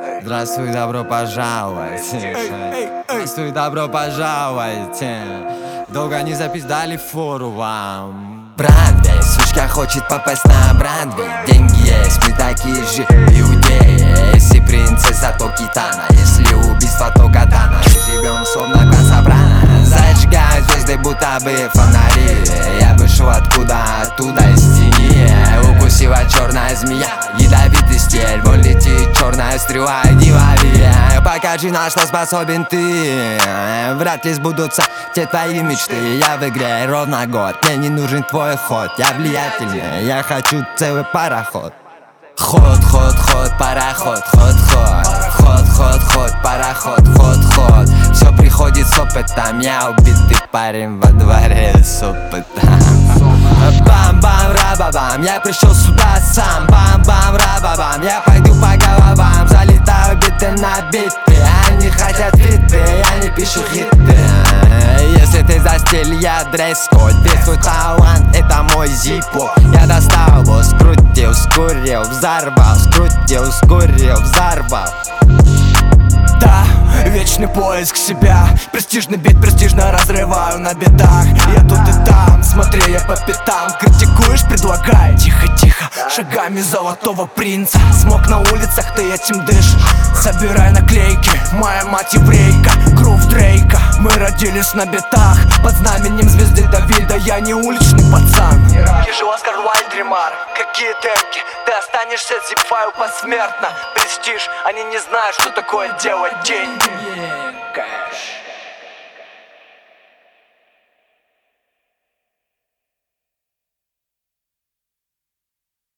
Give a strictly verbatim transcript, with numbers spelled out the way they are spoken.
Здравствуй, добро пожаловать. Здравствуй, добро пожаловать. Долго не запиздали фору вам. Бродвей, сучка хочет попасть на Бродвей. Деньги есть, мы такие же иудеи. Если принцесса, то китана. Если убийство, то катана. Живем словно Касабрана. Зажигают звезды, будто бы фонари. Я вышел откуда, оттуда из тени. Укусила черная змея, ядовитый стиль. Вон летит черная стрела, иди лови. Покажи, на что способен ты. Вряд ли сбудутся те твои мечты. Я в игре ровно год, мне не нужен твой ход. Я влиятельный, я хочу целый пароход. Ход, ход, ход, пароход, ход, ход. Ход, ход, ход, пароход, ход, ход. Все приходит с опытом, я убитый парень во дворе с опытом. Бам-бам, рабабам, я пришел сюда сам. Бам-бам, рабабам, я пойду по головам. Залетаю биты на биты, они хотят фиты, я не пишу хиты. Если ты за стиль, я дресс-код. Весь свой талант, это мой зипо. Я достал его, скрутил, скурил, взорвал. Скрутил, скурил, взорвал. Да, вечный поиск себя. Престижный бит, престижно разрываю на битах. Я тут и там, смотри, я по пятам. Критикуешь, предлагай, тихо-тихо, шагами золотого принца. Смог на улицах, ты этим дышишь. Собирай наклейки, моя мать еврейка. Грув Дрейка, мы родились на битах. Под знаменем звезды Давида, я не уличный пацан. Вижу Оскар Уайльд, Ремар, какие темки. Ты останешься зипфаю посмертно. Престиж, они не знают, что такое делать деньги.